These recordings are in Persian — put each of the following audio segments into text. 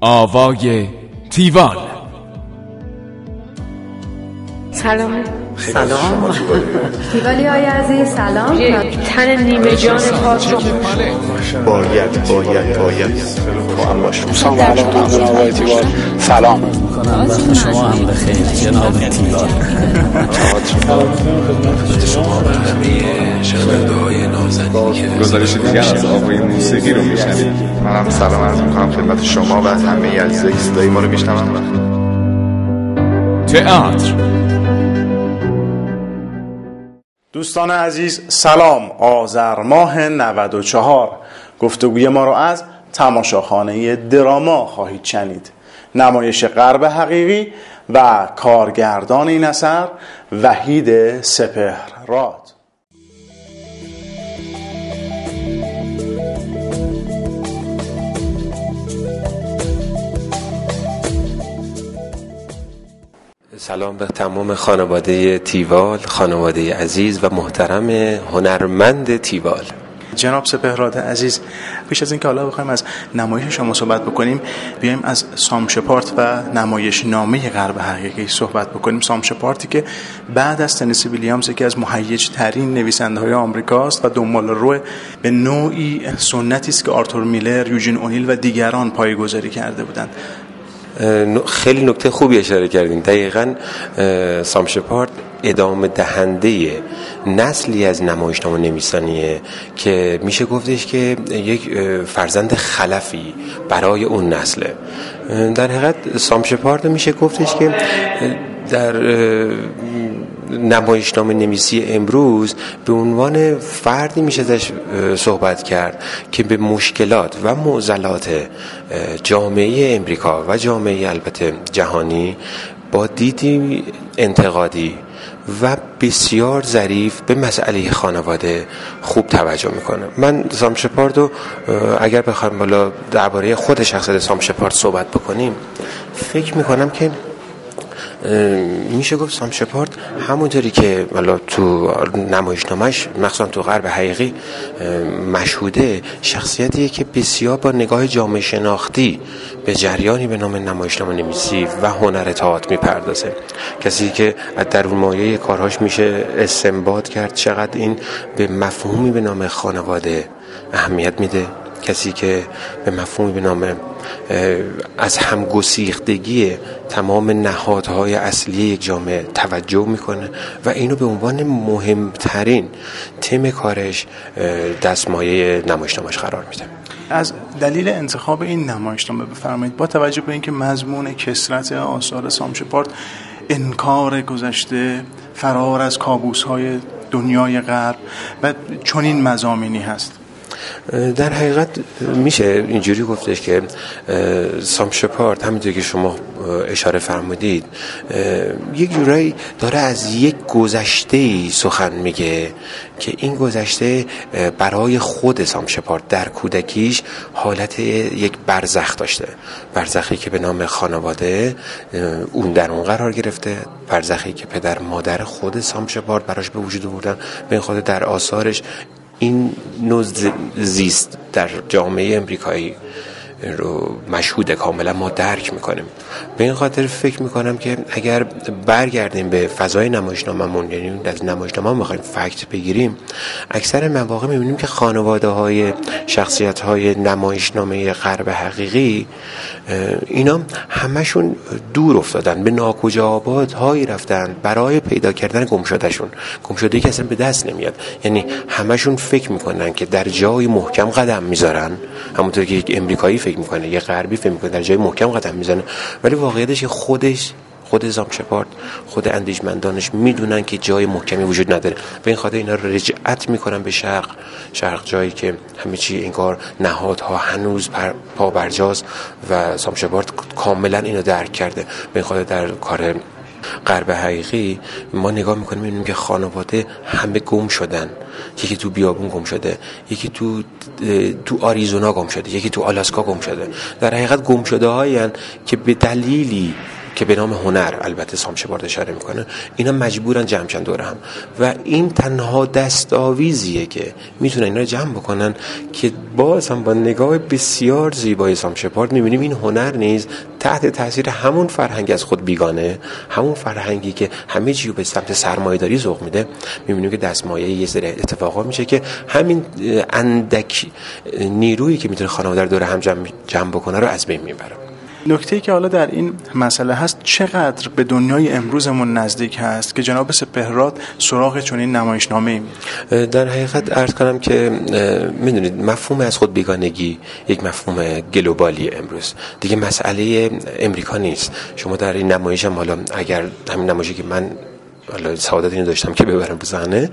آوای تیوال. سلام. سلام تیوالی های عزیز سلام. تن نیمه جان پاک رو باید با هم باشم. سلام علیکم جناب آقای تیوال. سلام میکنم وقت شما هم بخیر جناب تیوال. خدمت شما و همه شنونده‌های نازنین که گزارش دیگر از آوای موسیقی رو میشنوید. منم سلام عرض میکنم خدمت شما و همه عزیزایی که صدای ما رو میشنون. تئاتر. دوستان عزیز سلام. آذر ماه 94 گفتگوی ما رو از تماشاخانه دراما خواهید شنید. نمایش غرب حقیقی و کارگردان این اثر وحید سپهرراد. سلام به تمام خانواده تیوال، خانواده عزیز و محترم هنرمند تیوال. جناب سپهرراد عزیز، پیش از اینکه حالا بخوایم از نمایش شما صحبت بکنیم، بیایم از سام شپارد و نمایش نامه غرب حقیقی صحبت بکنیم. سام شپاردی که بعد از تنیسی ویلیامز یکی از مهیج ترین نویسنده های آمریکاست و دنبال رو به نوعی سنتی است که آرتور میلر، یوجین اونیل و دیگران پایه‌گذاری کرده بودند. خیلی نکته خوبی اشاره کردین. دقیقاً سام شپارد ادامه دهنده نسلی از نمایشنامه نویسانیه که میشه گفتش که یک فرزند خلفی برای اون نسله. در حقیقت سام شپارد میشه گفتش که در نمایشنامه نویسی امروز به عنوان فردی میشه ازش صحبت کرد که به مشکلات و معضلات جامعه امریکا و جامعه البته جهانی با دیدی انتقادی و بسیار ظریف به مسئله خانواده خوب توجه میکنه. من سام شپاردو اگر بخوایم بالا درباره خود شخصیت سام شپارد صحبت بکنیم، فکر میکنم که میشه گفت سام شپارد همونطوری که والا تو نمایشنامه‌اش مخصوصا تو غرب حقیقی مشهوده، شخصیتیه که بسیار با نگاه جامعه شناختی به جریانی به نام نمایشنامه نویسی و هنر تئاتر میپردازه. کسی که از درون مایه کارهاش میشه استنباط کرد چقدر این به مفهومی به نام خانواده اهمیت میده. کسی که به مفهومی به نام از همگسیختگی تمام نهادهای اصلی یک جامعه توجه میکنه و اینو به عنوان مهمترین تم کارش دستمایه نمایشنامه‌اش قرار میده. از دلیل انتخاب این نمایشنامه بفرمایید، با توجه به اینکه مضمون کثرت آثار سام شپارد انکار گذشته، فرار از کابوس‌های دنیای غرب و چنین مضامینی هست، در حقیقت میشه اینجوری گفتش که سام شپارد همینطور که شما اشاره فرمودید یک جورایی داره از یک گذشته‌ای سخن میگه که این گذشته برای خود سام شپارد در کودکیش حالت یک برزخ داشته. برزخی که به نام خانواده اون در اون قرار گرفته، برزخی که پدر مادر خود سام شپارد براش به وجود آوردن. به خود در آثارش این نوع زیست در جامعه امریکایی رو مشهوده، کاملا ما درک میکنیم. به این خاطر فکر میکنم که اگر برگردیم به فضای نمایشنامه‌مون، یعنی از نمایشنامه میخوایم فکت بگیریم، اکثر مواقع میبینیم که خانواده های شخصیت های نمایشنامه غرب حقیقی اینا همشون دور افتادن، به ناکجا آبادهایی رفتن برای پیدا کردن گمشدهشون، گمشده‌ای که اصلا به دست نمیاد. یعنی همشون فکر میکنن که در جای محکم قدم میذارن، همونطور که یک امریکایی فکر میکنه، یک غربی فکر میکنه در جای محکم قدم میزنه، ولی واقعیتش که خود سام شپارد، خود اندیشمندانش میدونن که جای محکمی وجود نداره. به این خاطر اینا رو رجعت میکنن به شرق جایی که همه چی انگار نهادها هنوز پا برجاست و سام شپارد کاملا اینو درک کرده. به این خاطر در کار غرب حقیقی ما نگاه میکنیم میبینیم که خانواده همه گم شدن. یکی تو بیابون گم شده، یکی تو آریزونا گم شده، یکی تو آلاسکا گم شده. در حقیقت گم شده هایین که به دلیلی که به نام هنر، البته سام شپارد اشاره میکنه، اینا مجبورن جمع شن دور هم و این تنها دستاویزیه که میتونن اینا رو جمع بکنن که باز هم با نگاه بسیار زیبای سام شپارد میبینیم این هنر نیز تحت تاثیر همون فرهنگ از خود بیگانه، همون فرهنگی که همه چیو به سمت سرمایه‌داری سوق میده، میبینیم که دستمایه یه سری اتفاقا میشه که همین اندک نیرویی که میتونه خانواده رو دور هم جمع بکنه رو از بین میبره. نکته‌ای که حالا در این مسئله هست، چقدر به دنیای امروزمون نزدیک هست که جناب سپهراد سراغ چنین نمایشنامه‌ای میره؟ در حقیقت عرض کنم که میدونید مفهوم از خود بیگانگی یک مفهوم گلوبالی امروز دیگه، مسئله امریکا نیست. شما در این نمایش هم حالا اگر همین نمایشی که من حالا سعادت اینو داشتم که ببرم به صحنه،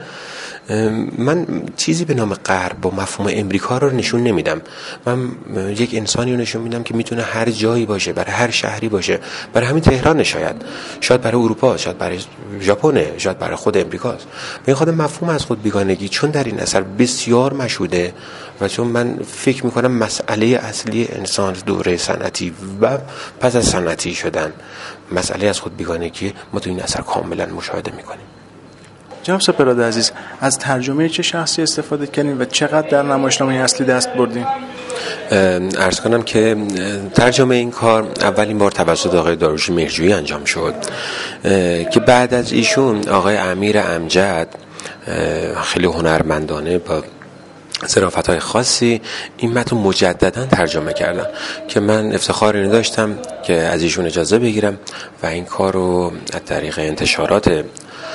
من چیزی به نام غرب با مفهوم امریکا رو نشون نمیدم. من یک انسانی رو نشون میدم که میتونه هر جایی باشه، برای هر شهری باشه، برای همین تهران شاید برای اروپا، شاید برای ژاپن، شاید برای خود امریکاست. این خود مفهوم از خود بیگانگی چون در این اثر بسیار مشهوده و چون من فکر میکنم مسئله اصلی انسان دوره صنعتی و پس از صنعتی شدن مسئله از خود بیگانگی ما تو این اثر کاملا مشاهده میکنیم. جناب سپهراد عزیز، از ترجمه چه شخصی استفاده کردین و چقدر در نمایشنامه اصلی دست بردین؟ عرض کنم که ترجمه این کار اولین بار توسط آقای داریوش مهرجویی انجام شد که بعد از ایشون آقای امیر امجد خیلی هنرمندانه با ظرافت‌های خاصی این متن مجددا ترجمه کردن که من افتخار اینو داشتم که از ایشون اجازه بگیرم و این کار رو از طریق انتشارات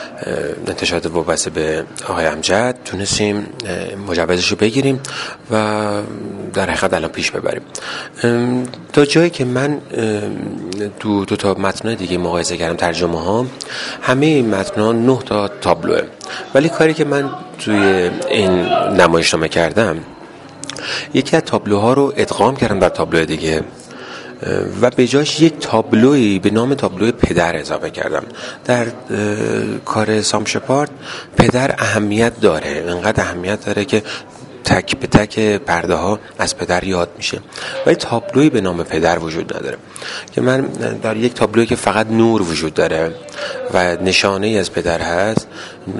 وابسته به آقای امجد تونستیم مجوزش رو بگیریم و در حقیقت الان پیش ببریم. تا جایی که من دو تا متن دیگه مقایسه کردم، ترجمه ها، همه این متن ها 9 تا تابلوه، ولی کاری که من توی این نمایشنامه کردم یکی از تابلوها رو ادغام کردم در تابلو دیگه و به جاش یک تابلویی به نام تابلوی پدر اضافه کردم. در کار سام شپارد پدر اهمیت داره، انقدر اهمیت داره که تک به تک پرده ها از پدر یاد میشه، ولی تابلویی به نام پدر وجود نداره که من در یک تابلویی که فقط نور وجود داره و نشانه ای از پدر هست،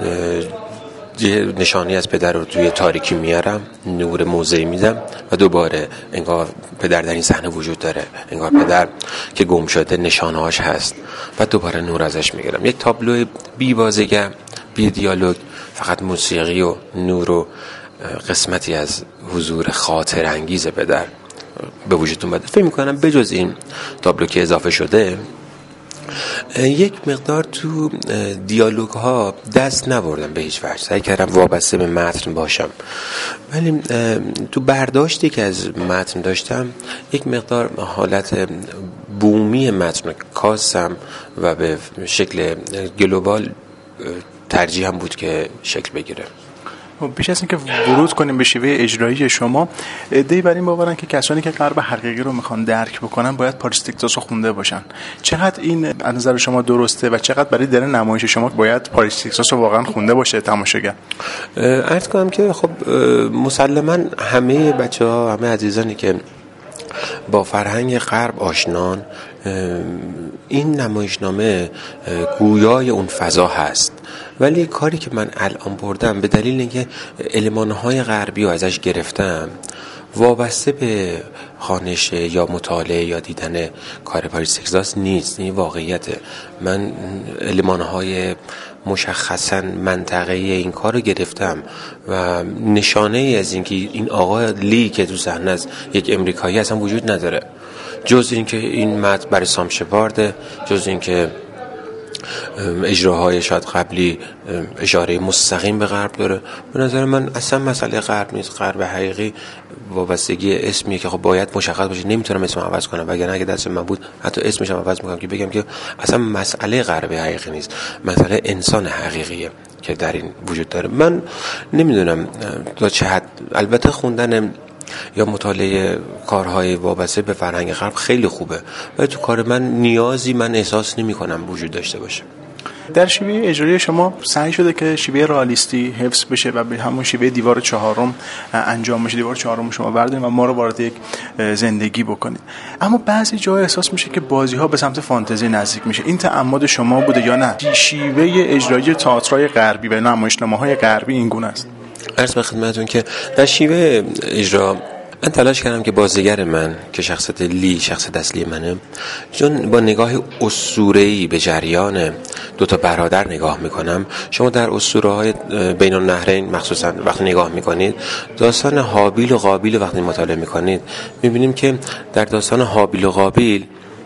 نشانی از پدر رو توی تاریکی میارم، نور موضعی میدم و دوباره انگار پدر در این صحنه وجود داره، انگار پدر که گم شده نشانه‌هاش هست و دوباره نور ازش میگیرم. یک تابلو بی بازیگر، بی دیالوگ، فقط موسیقی و نور و قسمتی از حضور خاطر انگیز پدر به وجود اومده. فکر میکنم بجز این تابلو که اضافه شده یک مقدار تو دیالوگ ها دست نبردم به هیچ وجه، سعی کردم وابسته به متن باشم، ولی تو برداشتی که از متن داشتم یک مقدار حالت بومی متن کاسم و به شکل گلوبال ترجیحم بود که شکل بگیره. بیش از اینکه ورود کنیم به شیوه اجرایی شما، عده‌ای بر این باورن که کسانی که غرب حقیقی رو میخوان درک بکنن باید پاریس تگزاس رو خونده باشن. چقدر این از نظر شما درسته و چقدر برای در نمایش شما باید پاریس تگزاس رو واقعا خونده باشه تماشاگر؟ عرض کنم که خب مسلماً همه بچه‌ها، همه عزیزانی که با فرهنگ غرب آشنان، این نمایشنامه گویای اون فضا هست، ولی کاری که من الان بردم به دلیل اینکه المان‌های غربی رو ازش گرفتم وابسته به خوانش یا مطالعه یا دیدن کار پاریس تگزاس نیست. این واقعیته. من المان‌های مشخصاً منطقه‌ای این کار رو گرفتم و نشانه ای از اینکه این آقا لی که تو صحنه است یک امریکایی اصلا وجود نداره، جز اینکه این متن برای سام شپارد، جز اینکه اجراهای شاید قبلی اشاره مستقیم به غرب داره. به نظر من اصلا مسئله غرب نیست. غرب حقیقی وابستگی اسمیه که خب باید مشخص باشه. نمیتونم اسمم عوض کنم، وگرنه اگه دست من بود حتی اسمش هم عوض میکنم که بگم که اصلا مسئله غرب حقیقی نیست، مسئله انسان حقیقیه که در این وجود داره. من نمیدونم تا چه حد، البته خوندن یا مطالعه کارهای وابسته به فرهنگ غرب خیلی خوبه، ولی تو کار من نیازی من احساس نمی کنم وجود داشته باشه. در شیوه اجرایی شما سعی شده که شیوه رئالیستی حفظ بشه و به همون شیوه دیوار چهارم انجام بشه. دیوار چهارم شما بردارید و ما رو وارد یک زندگی بکنید، اما بعضی جاها احساس میشه که بازی‌ها به سمت فانتزی نزدیک میشه. این تعمد شما بوده یا نه؟ شیوه اجرایی تئاترای غربی و نمایشنامه‌های غربی این گونه است. عرض به خدمتتون که در شیوه اجرا من تلاش کردم که بازیگر من که شخصیت لی شخصیت اصلی منه، چون با نگاه اسطوره‌ای به جریان دو تا برادر نگاه میکنم. شما در اسطوره‌های بین النهرین مخصوصا وقتی نگاه میکنید، داستان هابیل و قابیل وقتی مطالعه میکنید، میبینیم که در داستان هابیل و قابیل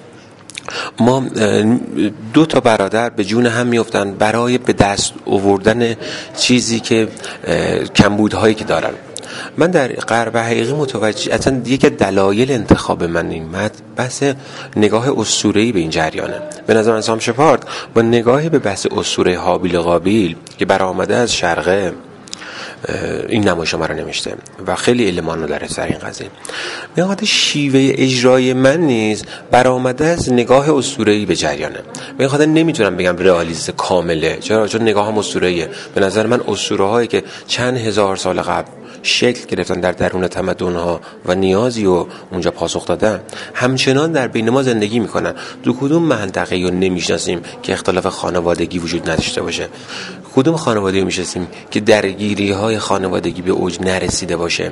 ما دو تا برادر به جون هم میافتن برای به دست آوردن چیزی که کمبودهایی که دارن. من در غرب حقیقی متوجه اصلا یک دلایل انتخاب من این بحث نگاه اسطوره‌ای به این جریانه. به نظر من سام شپارد با نگاهی به بحث اسطوره هابیل و قابیل که برآمده از شرقه این نمایش ما رو نمیشته و خیلی علمان رو داره سر این قضیه. میگه شیوه اجرای من نیز برآمده از نگاه اسطوره‌ای به جریانه. به خاطر نمیتونم بگم رئالیسم کامله، چون نگاهم اسطوره‌ایه. به نظر من اسطوره‌هایی که چند هزار سال قبل شکل گرفتن در درون تمدن‌ها و نیازی رو اونجا پاسخ دادن، همچنان در بین ما زندگی میکنن. دو کدوم منطقه‌ای رو نمیشناسیم که اختلاف خانوادگی وجود نداشته باشه؟ کدوم خانوادگی رو میشناسیم که درگیری‌های خانوادگی به اوج نرسیده باشه؟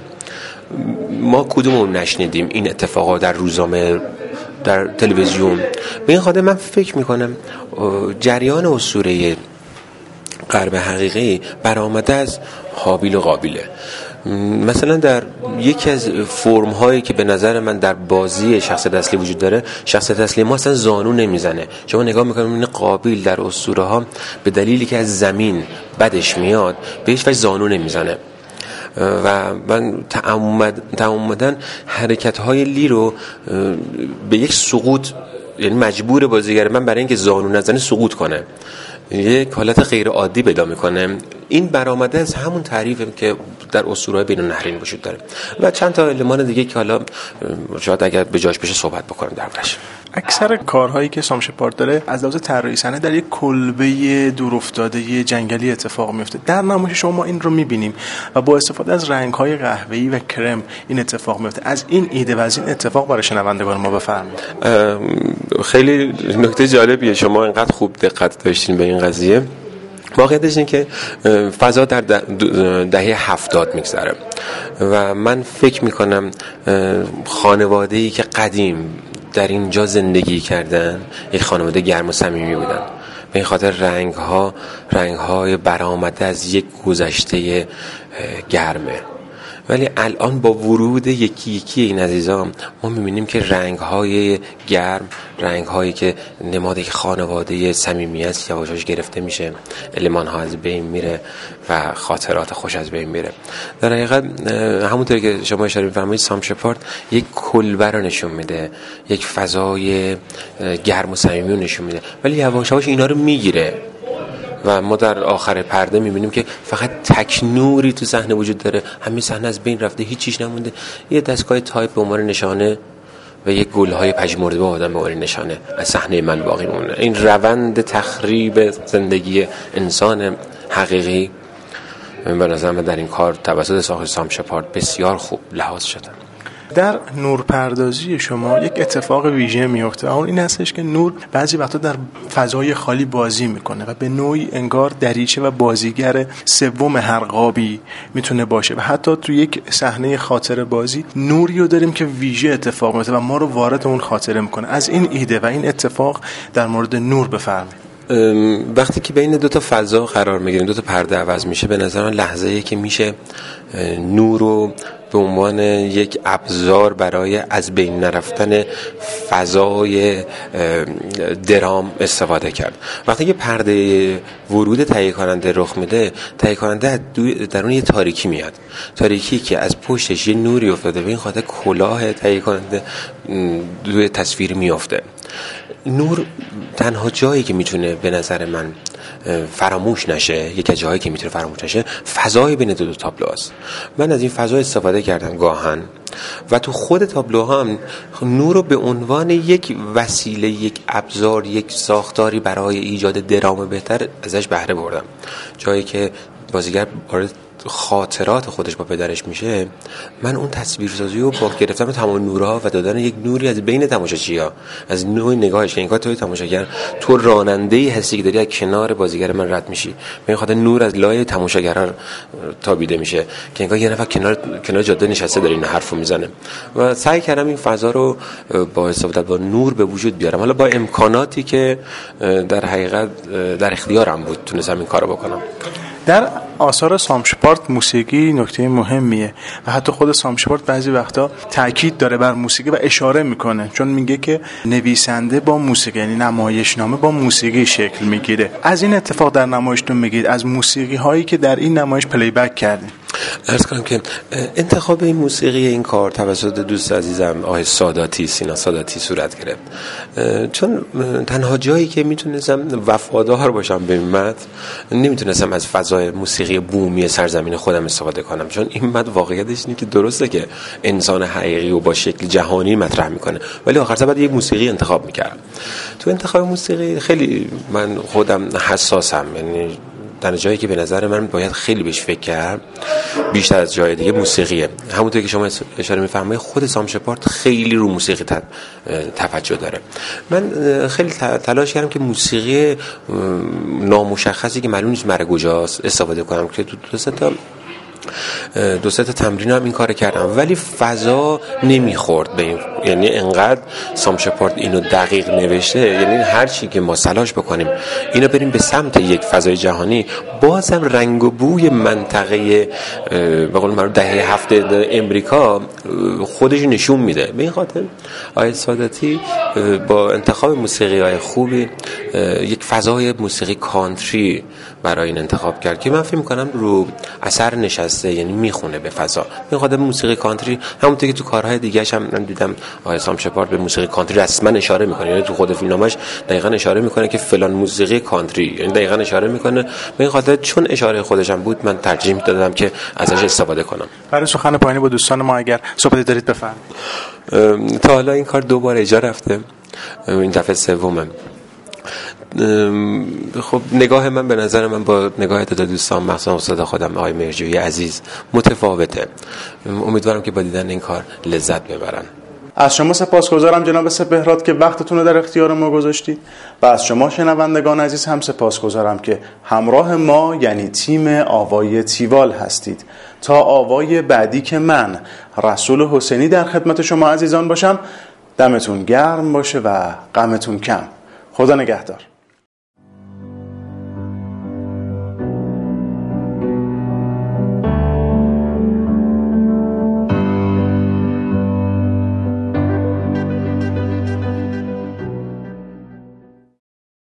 ما کدوم رو نشنیدیم این اتفاقا در روزنامه، در تلویزیون؟ به این خاطر من فکر میکنم جریان اسطوره غرب حقیقی برآمده از هابیل و قابیله. مثلا در یکی از فرم هایی که به نظر من در بازی شخصیت اصلی وجود داره، شخصیت اصلی ما اصلا زانو نمیزنه. شما نگاه میکنید این قابیل در اسطوره ها به دلیلی که از زمین بدش میاد به هیچ وجه زانو نمیزنه و من تعمدن حرکت های لی رو به یک سقوط، یعنی مجبور بازیگر من برای اینکه زانو نزنه سقوط کنه، یک حالت غیر عادی پیدا میکنه. این برآمده از همون تعریفی که در اسطوره‌های بین النهرین وجود داره و چند تا المان دیگه که حالا شاید اگر به جاش بشه صحبت بکنیم دربارش. اکثر کارهایی که سام شپارد داره از لحاظ طراحی صحنه در یک کلبه دورافتاده جنگلی اتفاق میفته. در نمایش شما این رو میبینیم و با استفاده از رنگ‌های قهوه‌ای و کرم این اتفاق میفته. از این ایده و از این اتفاق برای شنوندگان ما بفرمایید. خیلی نکته جالبیه، شما اینقدر خوب دقت داشتین به این قضیه. واقعیتش این که فضا در دهه 70 میگذره و من فکر میکنم خانواده‌ای که قدیم در اینجا زندگی کردن یک خانواده گرم و صمیمی بودن. به این خاطر رنگ‌های برآمده از یک گذشته گرمه. ولی الان با ورود یکی یکی این عزیزان ما می‌بینیم که رنگ‌های گرم، رنگ‌هایی که نماد یک خانواده صمیمی است یواشاش گرفته میشه، المان‌ها از بین میره و خاطرات خوش از بین میره. در حقیقت همونطوری که شما اشاره می‌فرمایید سام شپارد یک کلبه رو نشون میده، یک فضای گرم و صمیمی رو نشون میده، ولی یواشاش اینا رو میگیره و ما در آخر پرده میبینیم که فقط تک نوری تو صحنه وجود داره. همین صحنه از بین رفته، هیچ چیز نمونده، یه دستگاه تایپ به عنوان نشانه و یک گل‌های پژمرده به آدم به عنوان نشانه از صحنه من باقی مونه. این روند تخریب زندگی انسان حقیقی به نظر من در این کار توسط ساخت سام شپارد بسیار خوب لحاظ شده. در نورپردازی شما یک اتفاق ویژه میفته، اون این هستش که نور بعضی وقتا در فضای خالی بازی میکنه و به نوعی انگار دریچه و بازیگر سوم هر قابی میتونه باشه و حتی تو یک صحنه خاطره بازی نوری رو داریم که ویژه اتفاق میفته و ما رو وارد اون خاطره میکنه. از این ایده و این اتفاق در مورد نور بفرمایید. وقتی که بین دو تا فضا قرار میگیریم، دو تا پرده عوض میشه، به نظر من لحظه‌ای که میشه نور رو به عنوان یک ابزار برای از بین نرفتن فضای درام استفاده کرد. وقتی که پرده ورود تهیه کننده رخ میده، تهیه کننده درون یه تاریکی میاد، تاریکی که از پشتش یه نوری افتاده، به این خاطر کلاه تهیه کننده روی تصویر میافته. نور تنها جایی که میتونه به نظر من فراموش نشه، یکی از جاهایی که میتونه فراموش نشه فضای بین دو تابلوهاست. من از این فضا استفاده کردم گاهن و تو خود تابلوها هم نور رو به عنوان یک وسیله، یک ابزار، یک ساختاری برای ایجاد درام بهتر ازش بهره بردم. جایی که بازیگر وارد خاطرات خودش با پدرش میشه، من اون تصویرسازی رو با گرفتن تمام نورها و دادن یک نوری از بین تماشاچی‌ها، از نوع نگاهش، که انگار توی تماشاگر تو راننده‌ای هستی که داری از کنار بازیگر من رد میشی، به این خاطر نور از لای تماشاگرها تابیده میشه که انگار یه نفر کنار جاده نشسته داره این حرفو میزنه. و سعی کردم این فضا رو با استفاده با نور به وجود بیارم، حالا با امکاناتی که در حقیقت در اختیارم بود تونستم این کارو بکنم. در آثار سام شپارد موسیقی نکته مهمیه و حتی خود سام شپارد بعضی وقتا تاکید داره بر موسیقی و اشاره میکنه، چون میگه که نویسنده با موسیقی، یعنی نمایشنامه با موسیقی شکل میگیره. از این اتفاق در نمایشتون میگید، از موسیقی هایی که در این نمایش پلی بک کردین. عرض کنم که انتخاب این موسیقی این کار توسط دوست عزیزم آقای ساداتی، سینا ساداتی صورت گرفت، چون تنها جایی که میتونستم وفادار باشم به متن، نمیتونستم از فضای موسیقی بومی سرزمین خودم استفاده کنم، چون این متن واقعیتش اینه که درسته که انسان حقیقی رو با شکل جهانی مطرح میکنه، ولی آخر سر باید یک موسیقی انتخاب میکردم. تو انتخاب موسیقی خیلی من خودم حساسم، یعنی در جایی که به نظر من باید خیلی بهش فکر کرد بیشتر از جای دیگه موسیقیه. همونطور که شما اشاره می‌فرمایید خود سام شپارد خیلی رو موسیقی توجه داره. من خیلی تلاش کردم که موسیقی نامشخصی که معلوم نیست مر کجاست استفاده کنم که تو دو سه تا تمرین هم این کار کردم، ولی فضا نمیخورد به این، یعنی انقدر سام شپارد اینو دقیق نوشته، یعنی هر چی که ما تلاش بکنیم اینو بریم به سمت یک فضای جهانی، بازم رنگ و بوی منطقه به قول معروف دهه 70 امریکا خودش نشون میده. به این خاطر آقای ساداتی با انتخاب موسیقی‌های خوبی یک فضای موسیقی کانتری برای این انتخاب کرد که من فکر می‌کنم رو اثر نشسته، یعنی میخونه به فضا. این خاطر موسیقی کانتری همونطور که تو کارهای دیگه‌اش هم من دیدم آقای سام شپارد به موسیقی کانتری رسما اشاره میکنه، یعنی تو خود فیلمنامه‌اش دقیقاً اشاره میکنه که فلان موسیقی کانتری، یعنی دقیقاً اشاره میکنه. به این خاطر چون اشاره خودشم بود من ترجیح میدادم که ازش استفاده کنم. برای سخن پایانی با دوستان ما اگر صحبتی دارید بفرمایید. تا حالا این کار 2 بار اجرا رفته، این دفعه سومه. خب نگاه من به نظر من با نگاه تعداد دوستان مثلا استاد خودم آقای مرجویی عزیز متفاوته. امیدوارم که با دیدن این کار لذت ببرن. از شما سپاسگزارم جناب سپهراد که وقتتون رو در اختیار ما گذاشتید و از شما شنوندگان عزیز هم سپاسگزارم که همراه ما یعنی تیم آوای تیوال هستید. تا آوای بعدی که من رسول حسینی در خدمت شما عزیزان باشم، دمتون گرم باشه و غمتون کم. خدا نگهدار.